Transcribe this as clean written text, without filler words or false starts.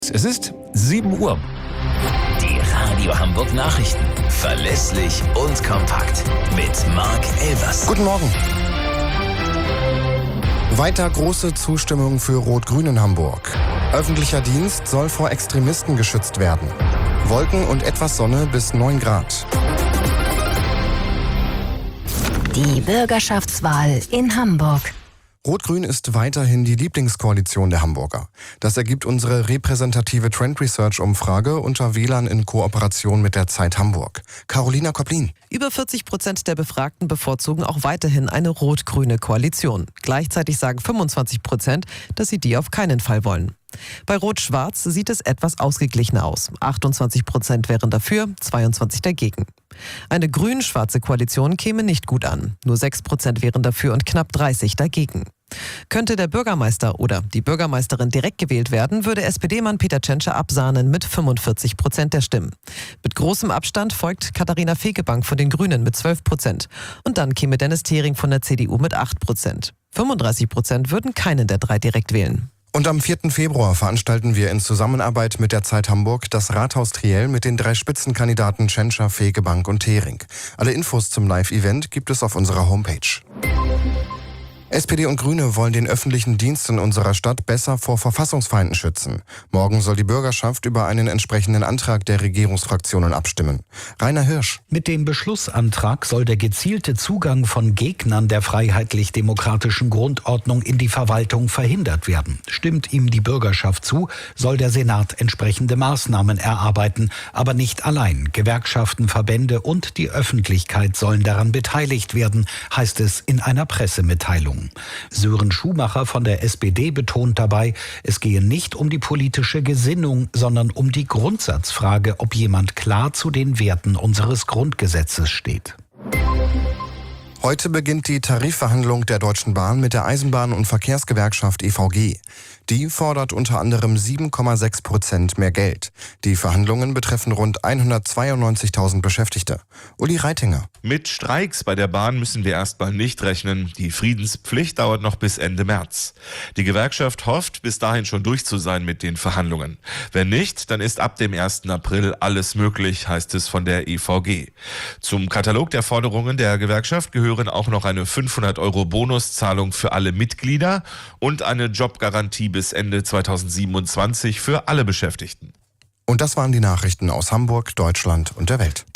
Es ist 7 Uhr. Die Radio Hamburg Nachrichten. Verlässlich und kompakt. Mit Marc Elvers. Guten Morgen. Weiter große Zustimmung für Rot-Grün in Hamburg. Öffentlicher Dienst soll vor Extremisten geschützt werden. Wolken und etwas Sonne bis 9 Grad. Die Bürgerschaftswahl in Hamburg. Rot-Grün ist weiterhin die Lieblingskoalition der Hamburger. Das ergibt unsere repräsentative Trend Research Umfrage unter Wählern in Kooperation mit der Zeit Hamburg. Carolina Koplin. Über 40% der Befragten bevorzugen auch weiterhin eine rot-grüne Koalition. Gleichzeitig sagen 25%, dass sie die auf keinen Fall wollen. Bei Rot-Schwarz sieht es etwas ausgeglichener aus. 28% wären dafür, 22% dagegen. Eine grün-schwarze Koalition käme nicht gut an. Nur 6% wären dafür und knapp 30% dagegen. Könnte der Bürgermeister oder die Bürgermeisterin direkt gewählt werden, würde SPD-Mann Peter Tschentscher absahnen mit 45% der Stimmen. Mit großem Abstand folgt Katharina Fegebank von den Grünen mit 12%. Und dann käme Dennis Thering von der CDU mit 8%. 35% würden keinen der drei direkt wählen. Und am 4. Februar veranstalten wir in Zusammenarbeit mit der Zeit Hamburg das Rathaus Triell mit den 3 Spitzenkandidaten Tschentscher, Fegebank und Thering. Alle Infos zum Live-Event gibt es auf unserer Homepage. SPD und Grüne wollen den öffentlichen Dienst in unserer Stadt besser vor Verfassungsfeinden schützen. Morgen soll die Bürgerschaft über einen entsprechenden Antrag der Regierungsfraktionen abstimmen. Rainer Hirsch. Mit dem Beschlussantrag soll der gezielte Zugang von Gegnern der freiheitlich-demokratischen Grundordnung in die Verwaltung verhindert werden. Stimmt ihm die Bürgerschaft zu, soll der Senat entsprechende Maßnahmen erarbeiten, aber nicht allein. Gewerkschaften, Verbände und die Öffentlichkeit sollen daran beteiligt werden, heißt es in einer Pressemitteilung. Sören Schumacher von der SPD betont dabei, es gehe nicht um die politische Gesinnung, sondern um die Grundsatzfrage, ob jemand klar zu den Werten unseres Grundgesetzes steht. Heute beginnt die Tarifverhandlung der Deutschen Bahn mit der Eisenbahn- und Verkehrsgewerkschaft EVG. Die fordert unter anderem 7,6% mehr Geld. Die Verhandlungen betreffen rund 192.000 Beschäftigte. Uli Reitinger. Mit Streiks bei der Bahn müssen wir erstmal nicht rechnen. Die Friedenspflicht dauert noch bis Ende März. Die Gewerkschaft hofft, bis dahin schon durch zu sein mit den Verhandlungen. Wenn nicht, dann ist ab dem 1. April alles möglich, heißt es von der EVG. Zum Katalog der Forderungen der Gewerkschaft gehören auch noch eine 500 € Bonuszahlung für alle Mitglieder und eine Jobgarantie bis Ende 2027 für alle Beschäftigten. Und das waren die Nachrichten aus Hamburg, Deutschland und der Welt.